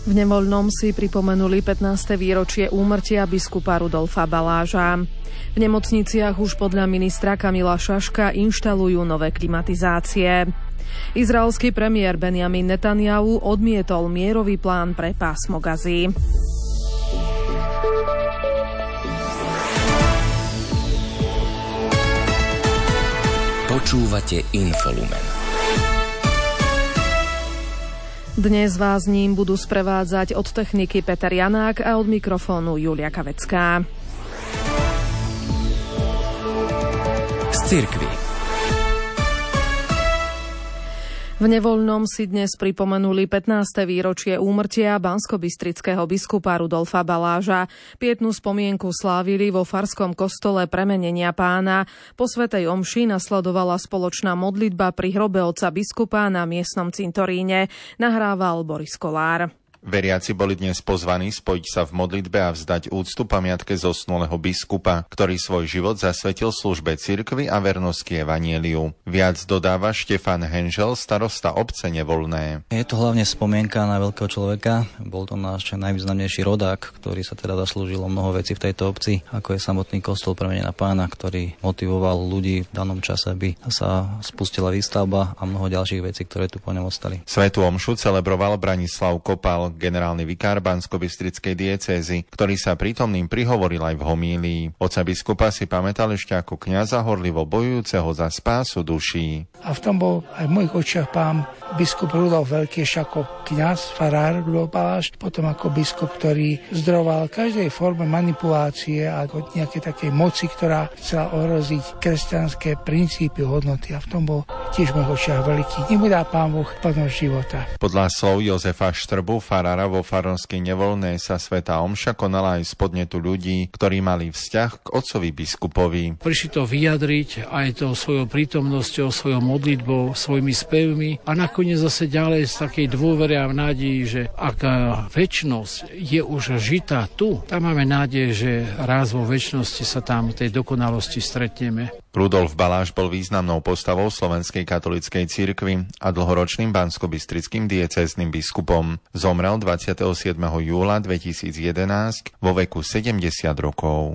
V Nevoľnom si pripomenuli 15. výročie úmrtia biskupa Rudolfa Baláža. V nemocniciach už podľa ministra Kamila Šaška inštalujú nové klimatizácie. Izraelský premiér Benjamin Netanjahu odmietol mierový plán pre pásmo Gazy. Počúvate Infolumen. Dnes vás ním budú sprevádzať od techniky Peter Janák a od mikrofónu Julia Kavecká. Z cirkvi. V Nevoľnom si dnes pripomenuli 15. výročie úmrtia banskobystrického biskupa Rudolfa Baláža. Pietnú spomienku slávili vo farskom kostole Premenenia Pána. Po svätej omši nasledovala spoločná modlitba pri hrobe otca biskupa na miestnom cintoríne. Nahrával Boris Kolár. Veriaci boli dnes pozvaní spojiť sa v modlitbe a vzdať úctu pamiatke zosnulého biskupa, ktorý svoj život zasvetil službe cirkvi a vernosti evanjeliu. Viac dodáva Štefan Henžel, starosta obce Nevoľné. Je to hlavne spomienka na veľkého človeka. Bol to náš najvýznamnejší rodák, ktorý sa teda zaslúžil mnoho vecí v tejto obci, ako je samotný kostol Premenenia Pána, ktorý motivoval ľudí v danom čase, aby sa spustila výstavba a mnoho ďalších vecí, ktoré tu po ňom ostali. Svätú omšu celebroval Branislav Kopal, generálny vikár banskobystrickej diecézy, ktorý sa prítomným prihovoril aj v homílii. Otca biskupa si pamätal ešte ako kňaza horlivo bojujúceho za spásu duší. A v tom bol aj v mojich očiach pán biskup Rudolf Veľký ako kňaz, farár Rudolf Baláž, potom ako biskup, ktorý zdroval každej forme manipulácie a nejaké takej moci, ktorá chcela ohroziť kresťanské princípy, hodnoty. A v tom bol tiež v mojich očiach veľký. Nech mu dá pán Boh plnosť života. Podľa slov Jozefa Štrbu, farára vo farnosti Nevoľné, sa svätá omša konala aj z podnetu ľudí, ktorí mali vzťah k otcovi biskupovi. Prišli to vyjadriť aj to svojou prítomnosťou, svojou modlitbou, svojimi spevmi a nakoniec zase ďalej z takej dôvere a v nádeji, že ak večnosť je už žitá tu, tam máme nádej, že raz vo večnosti sa tam tej dokonalosti stretneme. Rudolf Baláž bol významnou postavou slovenskej katolíckej cirkvi a dlhoročným banskobystrickým diecéznym biskupom. Zomrel 27. júla 2011 vo veku 70 rokov.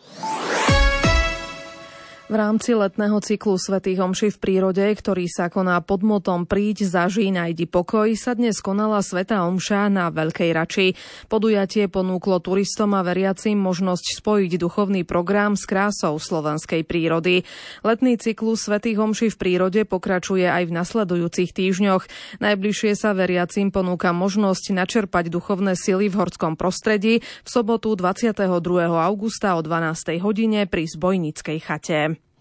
V rámci letného cyklu svätých omší v prírode, ktorý sa koná pod motom Príď, zažij, nájdi pokoj, sa dnes konala svätá omša na Veľkej Rači. Podujatie ponúklo turistom a veriacim možnosť spojiť duchovný program s krásou slovenskej prírody. Letný cyklus svätých omší v prírode pokračuje aj v nasledujúcich týždňoch. Najbližšie sa veriacim ponúka možnosť načerpať duchovné sily v horskom prostredí v sobotu 22. augusta o 12. hodine pri Zbojnickej chate.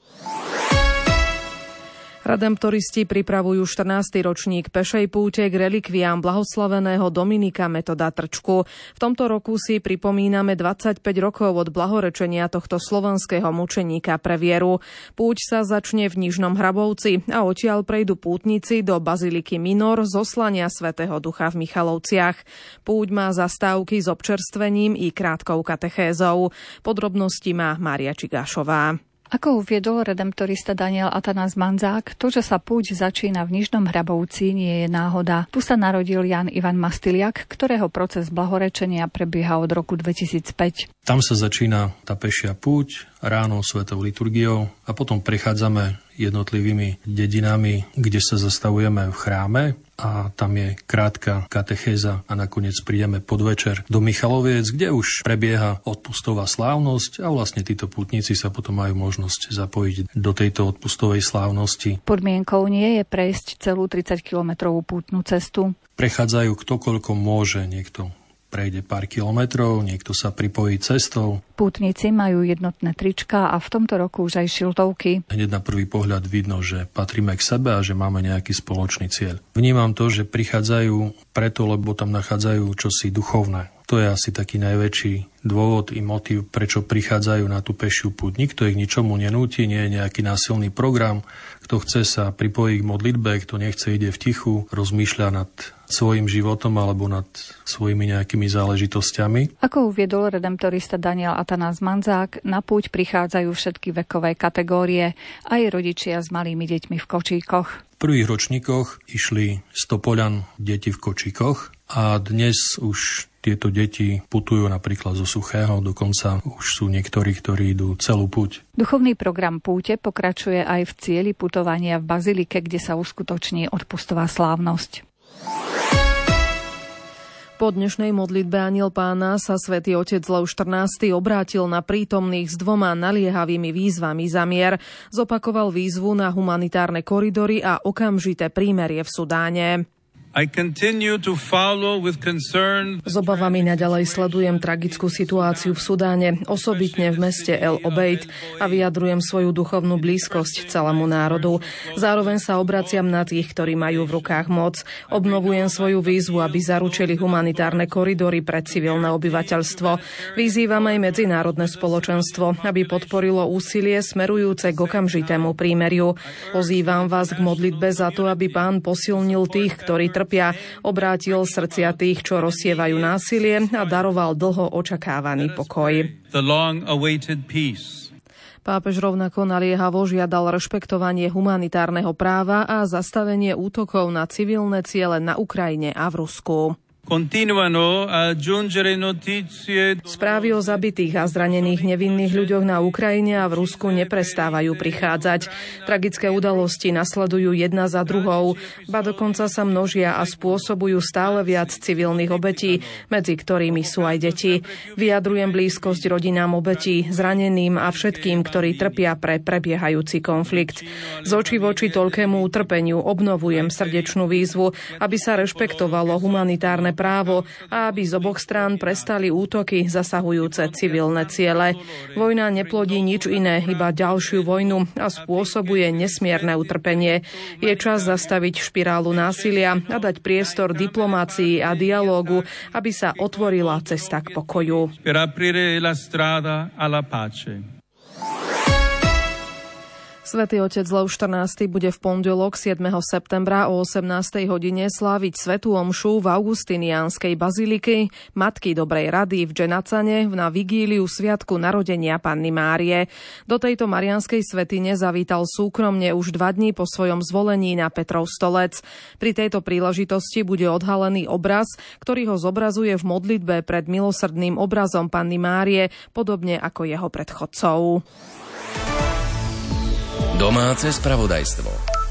Redemptoristi pripravujú 14. ročník pešej púte k relikviám blahoslaveného Dominika Metoda Trčku. V tomto roku si pripomíname 25 rokov od blahorečenia tohto slovenského mučeníka pre vieru. Púť sa začne v Nižnom Hrabovci a odtiaľ prejdú pútnici do baziliky Minor zoslania Svätého Ducha v Michalovciach. Púť má zastávky s občerstvením i krátkou katechézou. Podrobnosti má Mária Čigášová. Ako uviedol redemptorista Daniel Atanás Manzák, to, že sa púť začína v Nižnom Hrabovci, nie je náhoda. Tu sa narodil Jan Ivan Mastiliak, ktorého proces blahorečenia prebieha od roku 2005. Tam sa začína tá pešia púť, ráno svetou liturgiou a potom prechádzame jednotlivými dedinami, kde sa zastavujeme v chráme a tam je krátka katechéza a nakoniec prídeme podvečer do Michaloviec, kde už prebieha odpustová slávnosť a vlastne títo pútnici sa potom majú možnosť zapojiť do tejto odpustovej slávnosti. Podmienkou nie je prejsť celú 30-kilometrovú pútnu cestu. Prechádzajú ktokoľko môže, niekto prejde pár kilometrov, niekto sa pripojí cestou. Pútnici majú jednotné trička a v tomto roku už aj šiltovky. Hneď na prvý pohľad vidno, že patríme k sebe a že máme nejaký spoločný cieľ. Vnímam to, že prichádzajú preto, lebo tam nachádzajú čosi duchovné. To je asi taký najväčší dôvod i motív, prečo prichádzajú na tú pešiu púť. Nikto ich ničomu nenúti, nie je nejaký násilný program. Kto chce sa pripojiť k modlitbe, kto nechce, ide v tichu, rozmýšľa nad svojim životom alebo nad svojimi nejakými záležitosťami. Ako uviedol redemptorista Daniel Atanás Manzák, na púť prichádzajú všetky vekové kategórie, aj rodičia s malými deťmi v kočíkoch. V prvých ročníkoch išli 100 poľan deti v kočíkoch a dnes už tieto deti putujú napríklad zo Suchého, dokonca už sú niektorí, ktorí idú celú púť. Duchovný program púte pokračuje aj v cieli putovania v bazilike, kde sa uskutoční odpustová slávnosť. Po dnešnej modlitbe Anjel Pána sa svätý otec Lev XIV obrátil na prítomných s 2 naliehavými výzvami za mier. Zopakoval výzvu na humanitárne koridory a okamžité prímerie v Sudáne. S obavami naďalej sledujem tragickú situáciu v Sudáne, osobitne v meste El Obeid, a vyjadrujem svoju duchovnú blízkosť celému národu. Zároveň sa obraciam na tých, ktorí majú v rukách moc. Obnovujem svoju výzvu, aby zaručili humanitárne koridory pre civilné obyvateľstvo. Vyzývam aj medzinárodné spoločenstvo, aby podporilo úsilie smerujúce k okamžitému prímeriu. Pozývam vás k modlitbe za to, aby Pán posilnil tých, ktorí obrátil srdcia tých, čo rozsievajú násilie, a daroval dlho očakávaný pokoj. Pápež rovnako naliehavo žiadal rešpektovanie humanitárneho práva a zastavenie útokov na civilné ciele na Ukrajine a v Rusku. Správy o zabitých a zranených nevinných ľuďoch na Ukrajine a v Rusku neprestávajú prichádzať. Tragické udalosti nasledujú jedna za druhou, ba dokonca sa množia a spôsobujú stále viac civilných obetí, medzi ktorými sú aj deti. Vyjadrujem blízkosť rodinám obetí, zraneným a všetkým, ktorí trpia pre prebiehajúci konflikt. Z očí v oči toľkému utrpeniu obnovujem srdečnú výzvu, aby sa rešpektovalo humanitárne právo a aby z oboch strán prestali útoky zasahujúce civilné ciele. Vojna neplodí nič iné, iba ďalšiu vojnu a spôsobuje nesmierne utrpenie. Je čas zastaviť špirálu násilia a dať priestor diplomácii a dialógu, aby sa otvorila cesta k pokoju. Svätý otec Lev XIV bude v pondelok 7. septembra o 18. hodine sláviť svätú omšu v augustiniánskej bazilike Matky Dobrej rady v Dženacane na vigíliu sviatku narodenia Panny Márie. Do tejto marianskej svätyne zavítal súkromne už 2 dní po svojom zvolení na Petrov stolec. Pri tejto príležitosti bude odhalený obraz, ktorý ho zobrazuje v modlitbe pred milosrdným obrazom Panny Márie, podobne ako jeho predchodcov. Domáce spravodajstvo.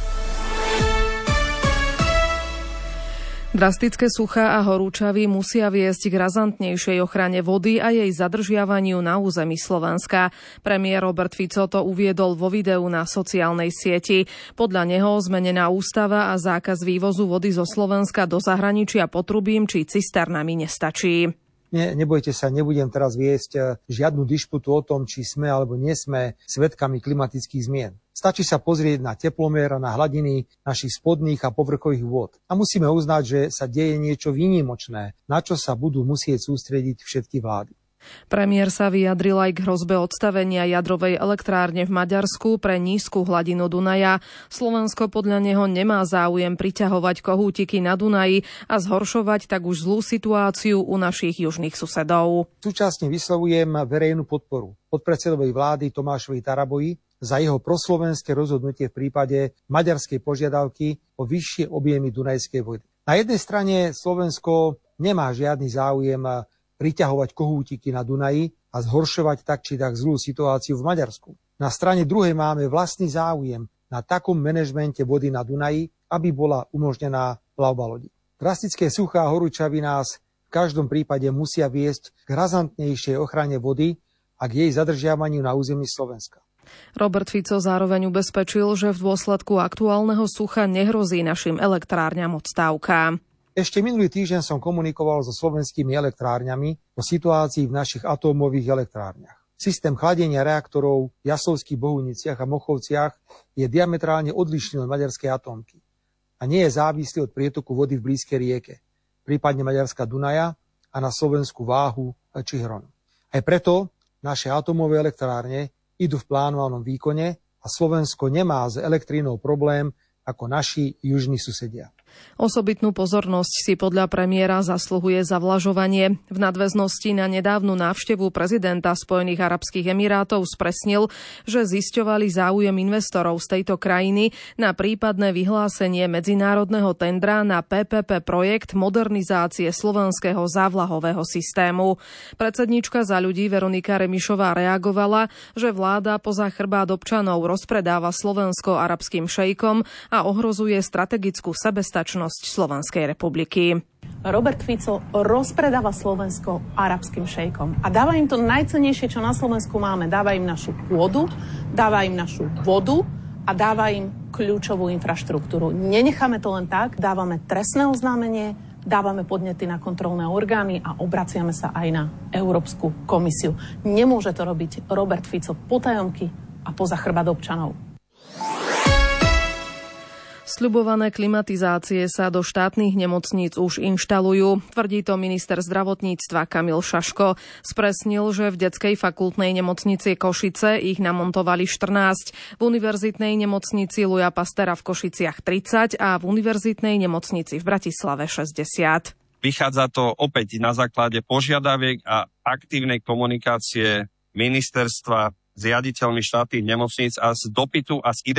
Drastické suchá a horúčavy musia viesť k razantnejšej ochrane vody a jej zadržiavaniu na území Slovenska. Premiér Robert Fico to uviedol vo videu na sociálnej sieti. Podľa neho zmenená ústava a zákaz vývozu vody zo Slovenska do zahraničia potrubím či cisternami nestačí. Nebojte sa, nebudem teraz viesť žiadnu dišputu o tom, či sme alebo nie sme svedkami klimatických zmien. Stačí sa pozrieť na teplomer a na hladiny našich spodných a povrchových vôd. A musíme uznať, že sa deje niečo výnimočné, na čo sa budú musieť sústrediť všetky vlády. Premiér sa vyjadril aj k hrozbe odstavenia jadrovej elektrárne v Maďarsku pre nízku hladinu Dunaja. Slovensko podľa neho nemá záujem priťahovať kohútiky na Dunaji a zhoršovať tak už zlú situáciu u našich južných susedov. Súčasne vyslovujem verejnú podporu podpredsedovej vlády Tomášovi Tarabovi za jeho proslovenské rozhodnutie v prípade maďarskej požiadavky o vyššie objemy dunajskej vody. Na jednej strane Slovensko nemá žiadny záujem priťahovať kohútiky na Dunaji a zhoršovať tak či tak zlú situáciu v Maďarsku. Na strane druhej máme vlastný záujem na takom manažmente vody na Dunaji, aby bola umožnená plavba lodí. Drastické suchá a horúčavy nás v každom prípade musia viesť k razantnejšej ochrane vody a k jej zadržiavaniu na území Slovenska. Robert Fico zároveň ubezpečil, že v dôsledku aktuálneho sucha nehrozí našim elektrárňam odstávka. Ešte minulý týždeň som komunikoval so slovenskými elektrárňami o situácii v našich atómových elektrárniach. Systém chladenia reaktorov v Jaslovských Bohuniciach a Mochovciach je diametrálne odlišný od maďarskej atómky a nie je závislý od prietoku vody v blízkej rieke, prípadne maďarská Dunaja a na Slovensku Váhu či Hron. Aj preto naše atómové elektrárne idú v plánovanom výkone a Slovensko nemá s elektrínou problém ako naši južní susedia. Osobitnú pozornosť si podľa premiéra zasluhuje zavlažovanie. V nadväznosti na nedávnu návštevu prezidenta Spojených arabských emirátov spresnil, že zisťovali záujem investorov z tejto krajiny na prípadné vyhlásenie medzinárodného tendra na PPP projekt modernizácie slovenského závlahového systému. Predsedníčka Za ľudí Veronika Remišová reagovala, že vláda poza chrbát občanov rozpredáva Slovensko arabským šejkom a ohrozuje strategickú sebestačnosť Slovenskej republiky. Robert Fico rozpredáva Slovensko arabským šejkom a dáva im to najcennejšie, čo na Slovensku máme. Dáva im našu pôdu, dáva im našu vodu a dáva im kľúčovú infraštruktúru. Nenecháme to len tak, dávame trestné oznámenie, dávame podnety na kontrolné orgány a obraciame sa aj na Európsku komisiu. Nemôže to robiť Robert Fico potajomky a poza chrbát občanov. Sľubované klimatizácie sa do štátnych nemocníc už inštalujú, tvrdí to minister zdravotníctva Kamil Šaško. Spresnil, že v detskej fakultnej nemocnici Košice ich namontovali 14, v univerzitnej nemocnici Luja Pastera v Košiciach 30 a v univerzitnej nemocnici v Bratislave 60. Vychádza to opäť na základe požiadaviek a aktívnej komunikácie ministerstva s riaditeľmi štátnych nemocníc a z dopytu a z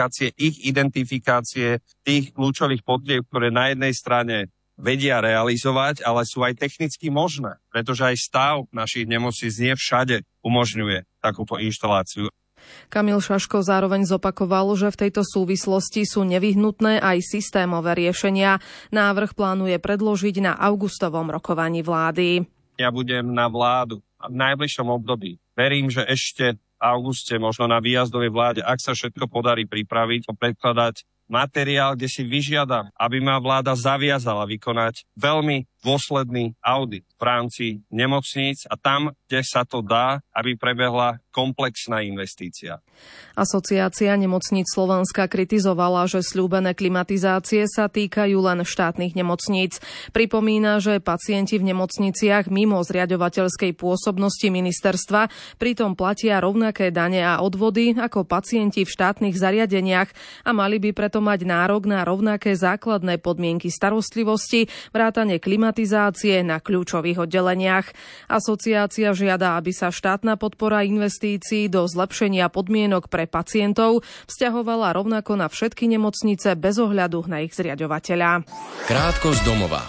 identifikácie tých kľúčových potrieb, ktoré na jednej strane vedia realizovať, ale sú aj technicky možné, pretože aj stav našich nemocníc nie všade umožňuje takúto inštaláciu. Kamil Šaško zároveň zopakoval, že v tejto súvislosti sú nevyhnutné aj systémové riešenia. Návrh plánuje predložiť na augustovom rokovaní vlády. Ja budem na vládu v najbližšom období. Verím, že ešte v auguste, možno na výjazdovej vláde, ak sa všetko podarí pripraviť, predkladať materiál, kde si vyžiadam, aby ma vláda zaviazala vykonať veľmi dôsledný audit v rámci nemocníc a tam, kde sa to dá, aby prebehla komplexná investícia. Asociácia nemocníc Slovenska kritizovala, že sľúbené klimatizácie sa týkajú len štátnych nemocníc. Pripomína, že pacienti v nemocniciach mimo zriaďovateľskej pôsobnosti ministerstva pritom platia rovnaké dane a odvody ako pacienti v štátnych zariadeniach a mali by preto mať nárok na rovnaké základné podmienky starostlivosti, vrátane klimatizácie na kľúčových oddeleniach. Asociácia žiada, aby sa štátna podpora investícií do zlepšenia podmienok pre pacientov vzťahovala rovnako na všetky nemocnice bez ohľadu na ich zriaďovateľa. Krátko z domova.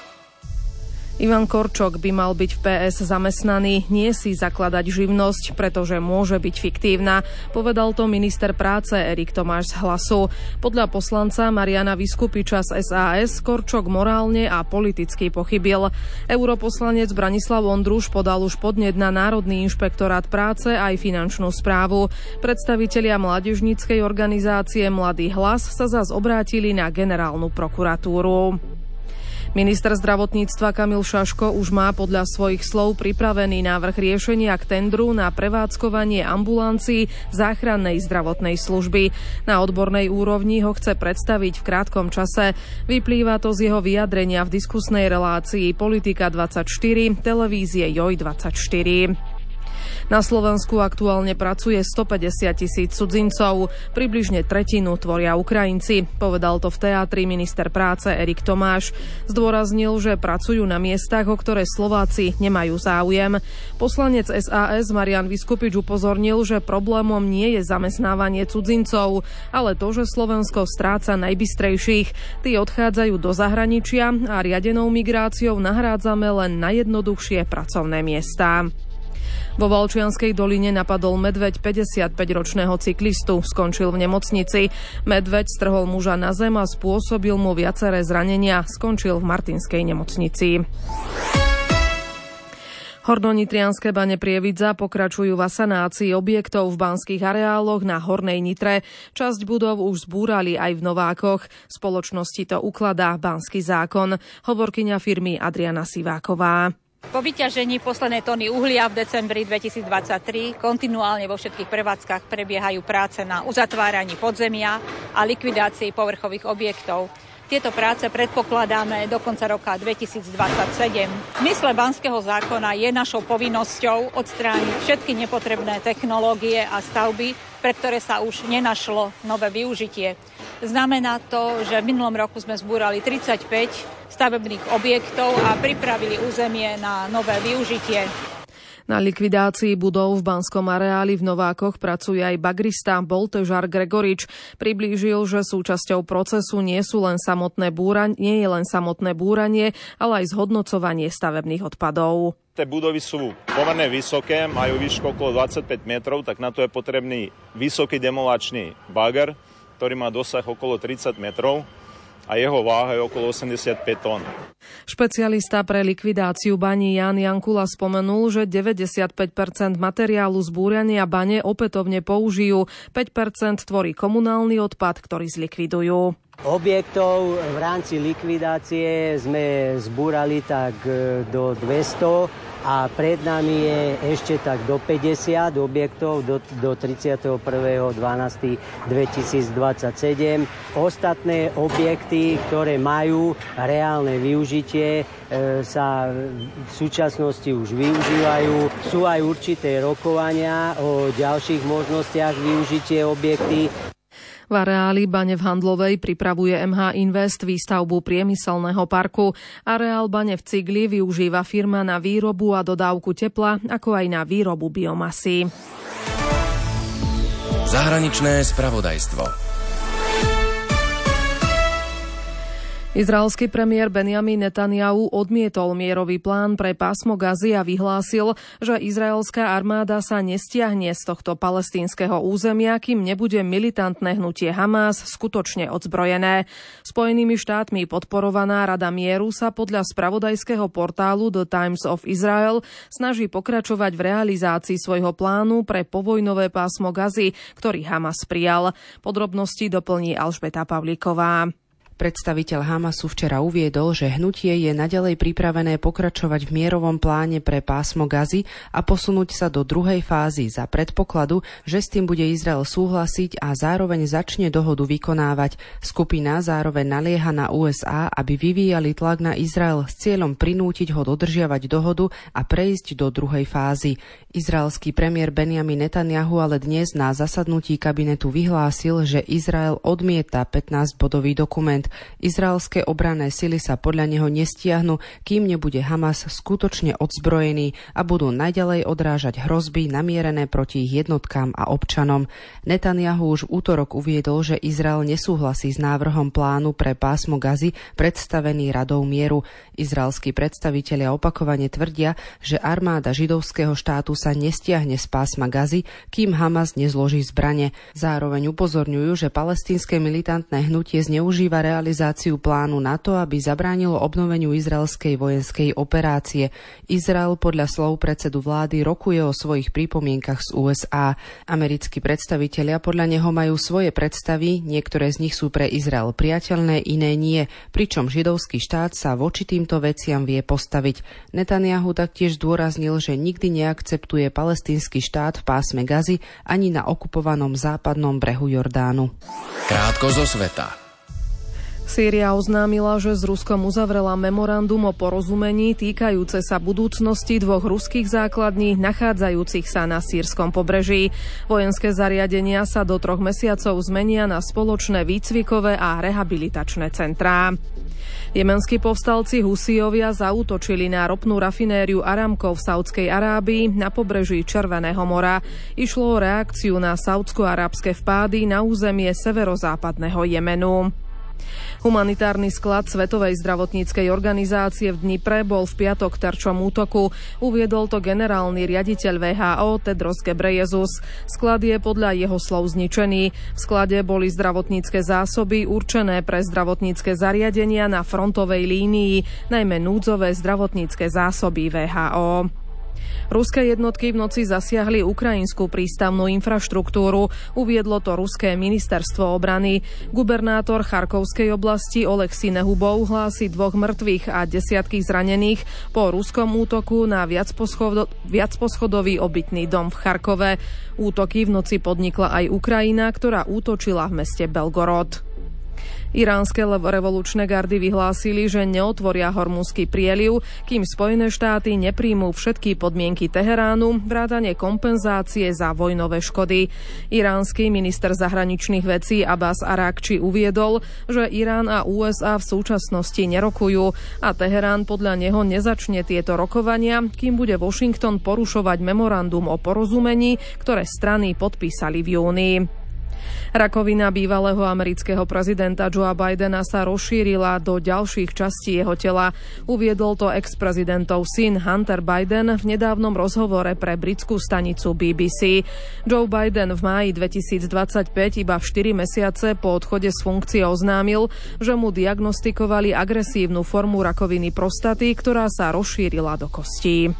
Ivan Korčok by mal byť v PS zamestnaný, nie si zakladať živnosť, pretože môže byť fiktívna, povedal to minister práce Erik Tomáš z Hlasu. Podľa poslanca Mariana Vyskupiča z SAS Korčok morálne a politicky pochybil. Europoslanec Branislav Ondruš podal už podnet na Národný inšpektorát práce aj finančnú správu. Predstavitelia mládežníckej organizácie Mladý hlas sa zas obrátili na generálnu prokuratúru. Minister zdravotníctva Kamil Šaško už má podľa svojich slov pripravený návrh riešenia k tendru na prevádzkovanie ambulancií záchrannej zdravotnej služby. Na odbornej úrovni ho chce predstaviť v krátkom čase. Vyplýva to z jeho vyjadrenia v diskusnej relácii Politika 24 televízie JOJ 24. Na Slovensku aktuálne pracuje 150 000 cudzincov, približne tretinu tvoria Ukrajinci, povedal to v teátri minister práce Erik Tomáš. Zdôraznil, že pracujú na miestach, o ktoré Slováci nemajú záujem. Poslanec SAS Marian Vyskupič upozornil, že problémom nie je zamestnávanie cudzincov, ale to, že Slovensko stráca najbystrejších. Tí odchádzajú do zahraničia a riadenou migráciou nahrádzame len najjednoduchšie pracovné miestá. Vo Valčianskej doline napadol medveď 55-ročného cyklistu. Skončil v nemocnici. Medveď strhol muža na zem a spôsobil mu viaceré zranenia. Skončil v Martinskej nemocnici. Hornonitrianske bane Prievidza pokračujú v asanácii objektov v banských areáloch na Hornej Nitre. Časť budov už zbúrali aj v Novákoch. Spoločnosti to ukladá banský zákon. Hovorkyňa firmy Adriana Siváková. Po vyťažení poslednej tony uhlia v decembri 2023 kontinuálne vo všetkých prevádzkach prebiehajú práce na uzatváraní podzemia a likvidácii povrchových objektov. Tieto práce predpokladáme do konca roka 2027. V zmysle banského zákona je našou povinnosťou odstrániť všetky nepotrebné technológie a stavby, pre ktoré sa už nenašlo nové využitie. Znamená to, že v minulom roku sme zbúrali 35 stavebných objektov a pripravili územie na nové využitie. Na likvidácii budov v Banskom areáli v Novákoch pracuje aj bagrista Boltežar Gregorič. Priblížil, že súčasťou procesu nie je len samotné búranie, ale aj zhodnocovanie stavebných odpadov. Tie budovy sú pomerne vysoké, majú výšku okolo 25 metrov, tak na to je potrebný vysoký demolačný bager, ktorý má dosah okolo 30 metrov. A jeho váha je okolo 85 tón. Špecialista pre likvidáciu baní Jan Jankula spomenul, že 95% materiálu z búrania bane opätovne použijú, 5% tvorí komunálny odpad, ktorý zlikvidujú. Objektov v rámci likvidácie sme zbúrali tak do 200 a pred nami je ešte tak do 50 objektov do 31.12.2027. Ostatné objekty, ktoré majú reálne využitie, sa v súčasnosti už využívajú. Sú aj určité rokovania o ďalších možnostiach využitie objekty. V areáli bane v Handlovej pripravuje MH Invest výstavbu priemyselného parku. Areál bane v Cigli využíva firma na výrobu a dodávku tepla, ako aj na výrobu biomasy. Zahraničné spravodajstvo. Izraelský premiér Benjamin Netanjahu odmietol mierový plán pre pásmo Gazy a vyhlásil, že izraelská armáda sa nestiahne z tohto palestínskeho územia, kým nebude militantné hnutie Hamás skutočne odzbrojené. Spojenými štátmi podporovaná Rada mieru sa podľa spravodajského portálu The Times of Israel snaží pokračovať v realizácii svojho plánu pre povojnové pásmo Gazy, ktorý Hamas prijal. Podrobnosti doplní Alžbeta Pavlíková. Predstaviteľ Hamasu včera uviedol, že hnutie je naďalej pripravené pokračovať v mierovom pláne pre pásmo Gazy a posunúť sa do druhej fázy za predpokladu, že s tým bude Izrael súhlasiť a zároveň začne dohodu vykonávať. Skupina zároveň nalieha na USA, aby vyvíjali tlak na Izrael s cieľom prinútiť ho dodržiavať dohodu a prejsť do druhej fázy. Izraelský premiér Benjamin Netanjahu ale dnes na zasadnutí kabinetu vyhlásil, že Izrael odmieta 15-bodový dokument. Izraelské obranné sily sa podľa neho nestiahnu, kým nebude Hamas skutočne odzbrojený a budú naďalej odrážať hrozby namierené proti ich jednotkám a občanom. Netanjahu už v útorok uviedol, že Izrael nesúhlasí s návrhom plánu pre pásmo Gazy predstavený Radou mieru. Izraelskí predstavitelia opakovane tvrdia, že armáda židovského štátu sa nestiahne z pásma Gazy, kým Hamas nezloží zbrane. Zároveň upozorňujú, že palestínske militantné hnutie zneužíva realizáciu plánu na to, aby zabránilo obnoveniu izraelskej vojenskej operácie. Izrael podľa slov predsedu vlády rokuje o svojich pripomienkach z USA. Americkí predstavitelia podľa neho majú svoje predstavy, niektoré z nich sú pre Izrael priateľné, iné nie, pričom židovský štát sa voči týmto veciam vie postaviť. Netanjahu taktiež zdôraznil, že nikdy neakceptuje palestínsky štát v pásme Gazy ani na okupovanom západnom brehu Jordánu. Krátko zo sveta. Sýria oznámila, že s Ruskom uzavrela memorandum o porozumení týkajúce sa budúcnosti dvoch ruských základní nachádzajúcich sa na sýrskom pobreží. Vojenské zariadenia sa do 3 mesiacov zmenia na spoločné výcvikové a rehabilitačné centrá. Jemenskí povstalci Husijovia zaútočili na ropnú rafinériu Aramco v Saudskej Arábii na pobreží Červeného mora. Išlo o reakciu na saúdsko-arabské vpády na územie severozápadného Jemenu. Humanitárny sklad Svetovej zdravotníckej organizácie v Dnipre bol v piatok terčom útoku. Uviedol to generálny riaditeľ WHO Tedros Ghebreyesus. Sklad je podľa jeho slov zničený. V sklade boli zdravotnícke zásoby určené pre zdravotnícke zariadenia na frontovej línii, najmä núdzové zdravotnícke zásoby WHO. Ruské jednotky v noci zasiahli ukrajinskú prístavnú infraštruktúru, uviedlo to ruské ministerstvo obrany. Gubernátor Charkovskej oblasti Oleksij Nehubov hlási 2 mŕtvych a desiatky zranených po ruskom útoku na viacposchodový obytný dom v Charkove. Útoky v noci podnikla aj Ukrajina, ktorá útočila v meste Belgorod. Iránske revolučné gardy vyhlásili, že neotvoria Hormuzský prieliv, kým Spojené štáty nepríjmú všetky podmienky Teheránu, vrátane kompenzácie za vojnové škody. Iránsky minister zahraničných vecí Abbas Arakči uviedol, že Irán a USA v súčasnosti nerokujú a Teherán podľa neho nezačne tieto rokovania, kým bude Washington porušovať memorandum o porozumení, ktoré strany podpísali v júni. Rakovina bývalého amerického prezidenta Joea Bidena sa rozšírila do ďalších častí jeho tela. Uviedol to ex-prezidentov syn Hunter Biden v nedávnom rozhovore pre britskú stanicu BBC. Joe Biden v máji 2025, iba 4 mesiace po odchode z funkcie, oznámil, že mu diagnostikovali agresívnu formu rakoviny prostaty, ktorá sa rozšírila do kostí.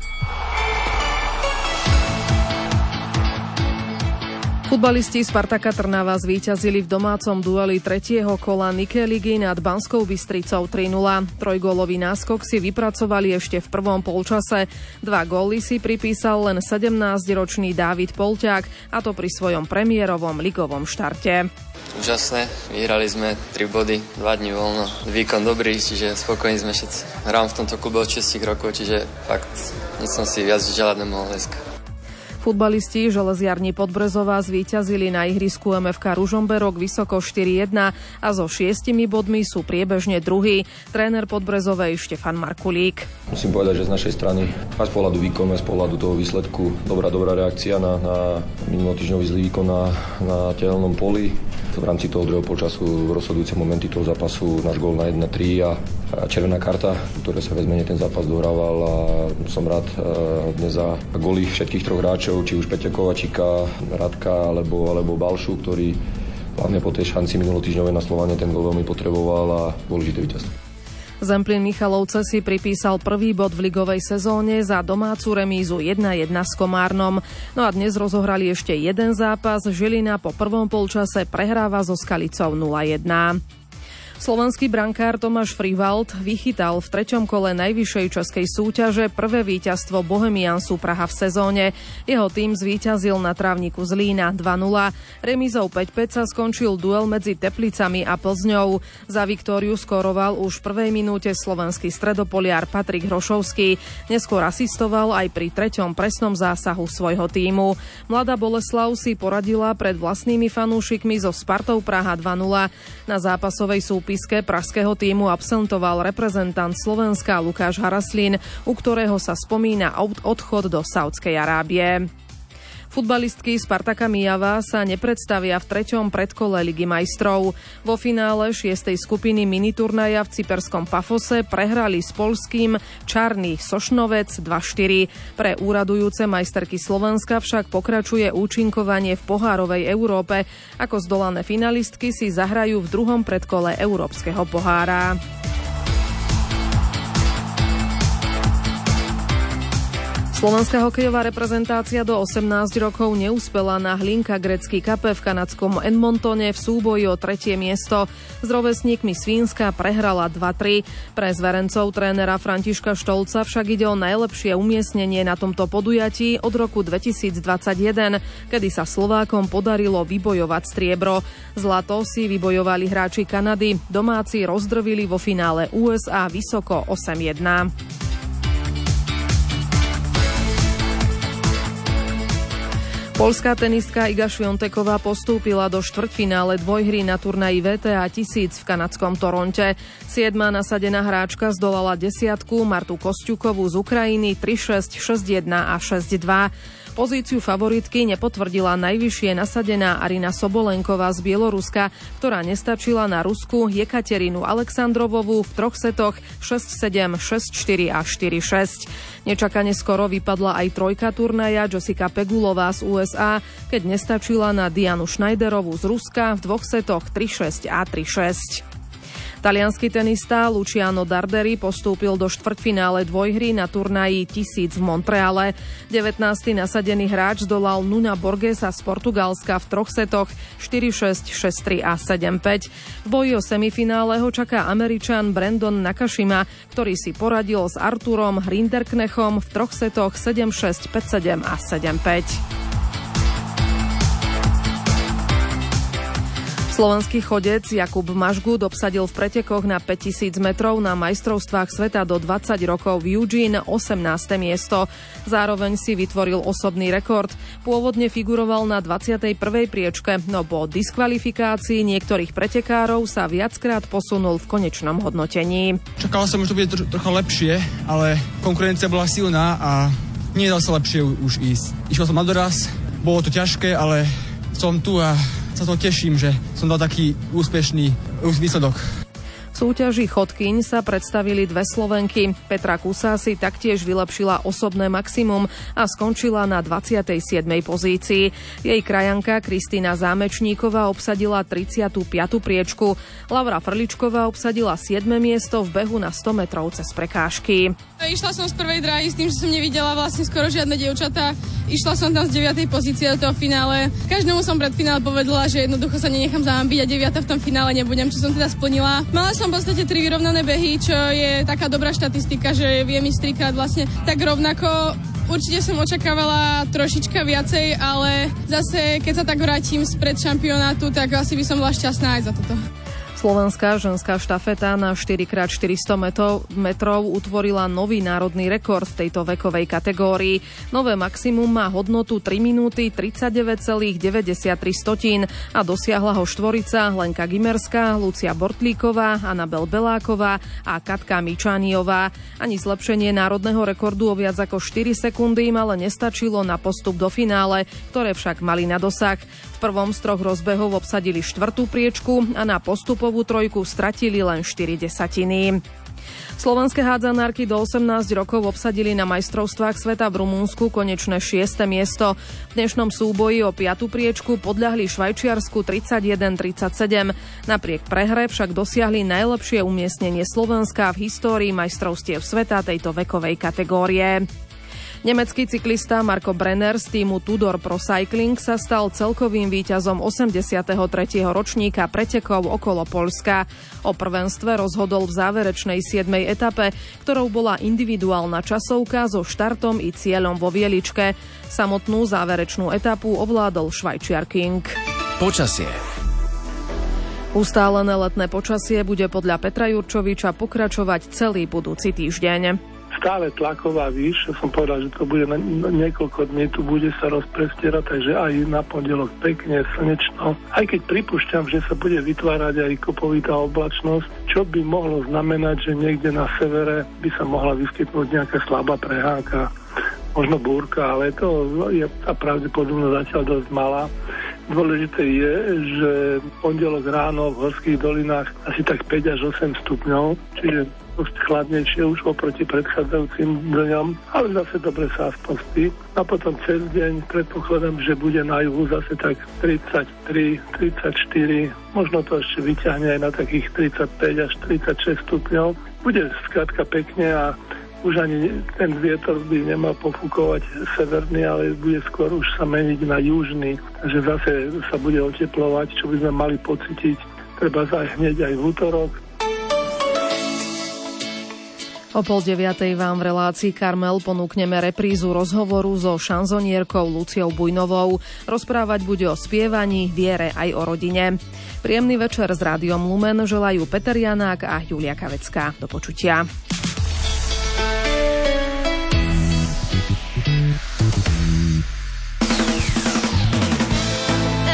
Futbalisti Spartaka Trnava zvíťazili v domácom dueli 3. kola Nike ligy nad Banskou Bystricou 3-0. Trojgólový náskok si vypracovali ešte v prvom polčase. 2 góly si pripísal len 17-ročný Dávid Polťák, a to pri svojom premiérovom ligovom štarte. Úžasné, vyhrali sme 3 body, 2 dní voľno, výkon dobrý, čiže spokojní sme všetci. Hrám v tomto klube od 6 rokov, čiže fakt nic som si viac želať nemohol dneska. Futbalisti Železiarni Podbrezová zvíťazili na ihrisku MFK Ružomberok vysoko 4-1 a so 6 bodmi sú priebežne druhý. Tréner Podbrezovej Štefan Markulík. Musím povedať, že z našej strany aj z pohľadu výkonu, aj z pohľadu toho výsledku dobrá reakcia na minulotýždňový zlý výkon na tehelnom poli. V rámci toho druhého polčasu v rozhodujúce momenty toho zápasu náš gól na 1-3 a červená karta, ktoré sa vezmene ten zápas dohrával, a som rád dnes za góly všetkých troch hráčov, či už Peťa Kovačíka, Radka alebo Balšu, ktorý hlavne po tej šanci minulotýždňovej na Slovane ten gól veľmi potreboval a dôležité víťazstvo. Zemplín Michalovce si pripísal prvý bod v ligovej sezóne za domácu remízu 1-1 s Komárnom. No a dnes rozohrali ešte jeden zápas. Žilina po prvom polčase prehráva so Skalicou 0-1. Slovenský brankár Tomáš Frivald vychytal v 3. kole najvyššej českej súťaže prvé víťazstvo Bohemiansu Praha v sezóne. Jeho tým zvíťazil na trávniku Zlína 2-0. Remízou 5-5 sa skončil duel medzi Teplicami a Plzňou. Za viktóriu skóroval už v prvej minúte slovenský stredopoliar Patrik Hrošovský. Neskôr asistoval aj pri 3. presnom zásahu svojho tímu. Mladá Boleslav si poradila pred vlastnými fanúšikmi so Spartou Praha 2-0. Na zápasovej súpiske pražského tímu absentoval reprezentant Slovenska Lukáš Haraslín, u ktorého sa spomína odchod do Saudskej Arábie. Futbalistky Spartaka Mijava sa nepredstavia v 3. predkole Ligy majstrov. Vo finále 6. skupiny miniturnaja v cyperskom Pafose prehrali s poľským Čarný Sošnovec 2-4. Pre úradujúce majsterky Slovenska však pokračuje účinkovanie v pohárovej Európe. Ako zdolané finalistky si zahrajú v 2. predkole Európskeho pohára. Slovenská hokejová reprezentácia do 18 rokov neúspela na Hlinka Gretzky Cupe v kanadskom Edmontone v súboji o 3. miesto. S rovesníkmi z Fínska prehrala 2-3. Pre zverencov trénera Františka Štolca však ide o najlepšie umiestnenie na tomto podujatí od roku 2021, kedy sa Slovákom podarilo vybojovať striebro. Zlato si vybojovali hráči Kanady, domáci rozdrvili vo finále USA vysoko 8-1. Poľská tenistka Iga Świąteková postúpila do štvrťfinále dvojhry na turnaji WTA 1000 v kanadskom Toronte. 7. nasadená hráčka zdolala 10. Martu Kosťukovú z Ukrajiny 3-6, 6-1 a 6-2. Pozíciu favoritky nepotvrdila najvyššie nasadená Arina Sobolenková z Bieloruska, ktorá nestačila na Rusku Jekaterinu Aleksandrovovú v 3 setoch 6-7, 6-4 a 4-6. Nečakane skoro vypadla aj trojka turnaja Jessica Pegulová z USA, keď nestačila na Dianu Schneiderovú z Ruska v 2 setoch 3-6 a 3-6. Taliansky tenista Luciano Darderi postúpil do štvrťfinále dvojhry na turnaji 1000 v Montreale. 19. nasadený hráč zdolal Nuna Borgesa z Portugalska v 3 setoch 4-6, 6-3 a 7-5. V boji o semifinále ho čaká Američan Brandon Nakashima, ktorý si poradil s Arturom Rinderknechom v 3 setoch 7-6, 5-7 a 7-5. Slovenský chodec Jakub Mažgud obsadil v pretekoch na 5000 metrov na majstrovstvách sveta do 20 rokov v Eugene 18. miesto. Zároveň si vytvoril osobný rekord. Pôvodne figuroval na 21. priečke, no po diskvalifikácii niektorých pretekárov sa viackrát posunul v konečnom hodnotení. Čakal som, že to bude trocha lepšie, ale konkurencia bola silná a nedal sa lepšie už ísť. Išiel som na doraz, bolo to ťažké, ale som tu a sa to teším, že som dal taký úspešný výsledok. V súťaži chodkyň sa predstavili dve Slovenky. Petra Kusá si taktiež vylepšila osobné maximum a skončila na 27. pozícii. Jej krajanka Kristína Zámečníková obsadila 35. priečku. Laura Frličková obsadila 7. miesto v behu na 100 metrov cez prekážky. Išla som z prvej dráhy s tým, že som nevidela vlastne skoro žiadne dievčatá. Išla som tam z 9. pozície do toho finále. Každému som pred finále povedala, že jednoducho sa nenechám zahambiť a 9. v tom finále nebudem, čo som teda splnila. Mala som v podstate 3 vyrovnané behy, čo je taká dobrá štatistika, že viem ísť trikrát vlastne tak rovnako. Určite som očakávala trošička viacej, ale zase keď sa tak vrátim spred šampionátu, tak asi by som bola šťastná aj za toto. Slovenská ženská štafeta na 4x400 metrov utvorila nový národný rekord v tejto vekovej kategórii. Nové maximum má hodnotu 3 minúty 39,93 a dosiahla ho štvorica Lenka Gimerská, Lucia Bortlíková, Anabel Beláková a Katka Mičániová. Ani zlepšenie národného rekordu o viac ako 4 sekundy im ale nestačilo na postup do finále, ktoré však mali na dosah. V prvom z 3 rozbehov obsadili 4. priečku a na postupovú trojku stratili len 4 desatiny. Slovenské hádzanárky do 18 rokov obsadili na majstrovstvách sveta v Rumunsku konečné 6. miesto. V dnešnom súboji o 5. priečku podľahli Švajčiarsku 31-37. Napriek prehre však dosiahli najlepšie umiestnenie Slovenska v histórii majstrovstiev sveta tejto vekovej kategórie. Nemecký cyklista Marco Brenner z týmu Tudor Pro Cycling sa stal celkovým víťazom 83. ročníka pretekov okolo Poľska. O prvenstve rozhodol v záverečnej 7. etape, ktorou bola individuálna časovka so štartom i cieľom vo Vieličke. Samotnú záverečnú etapu ovládol Švajčiar King. Počasie. Ustálené letné počasie bude podľa Petra Jurčoviča pokračovať celý budúci týždeň. Stále tlaková výš, som povedal, že to bude na niekoľko dní, tu bude sa rozprestierať, takže aj na pondelok pekne, slnečno. Aj keď pripúšťam, že sa bude vytvárať aj kopovitá oblačnosť, čo by mohlo znamenať, že niekde na severe by sa mohla vyskytnúť nejaká slabá prehánka, možno búrka, ale to je tá pravdepodobnosť zatiaľ dosť malá. Dôležité je, že pondelok ráno v horských dolinách asi tak 5 až 8 stupňov, čiže dosť chladnejšie už oproti predchádzajúcim dňom, ale zase dobre sa aspoň spí. A potom cez deň predpokladám, že bude na juhu zase tak 33, 34, možno to ešte vyťahne aj na takých 35 až 36 stupňov. Bude skrátka pekne a už ani ten vietor by nemal pofúkovať severný, ale bude skôr už sa meniť na južný. Takže zase sa bude oteplovať, čo by sme mali pocítiť treba aj hneď aj v útorok. O 8:30 vám v relácii Karmel ponúkneme reprízu rozhovoru so šanzonierkou Luciou Bujnovou. Rozprávať bude o spievaní, viere aj o rodine. Príjemný večer s Rádiom Lumen želajú Peter Janák a Julia Kavecká. Do počutia.